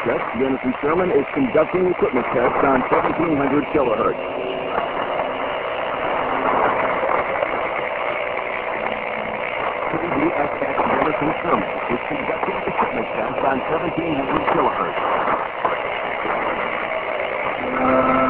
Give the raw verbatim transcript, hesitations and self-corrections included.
check. Jennifer Sherman is conducting equipment tests on seventeen hundred kilohertz. K B S X Jennifer Sherman is conducting equipment tests on seventeen hundred kilohertz.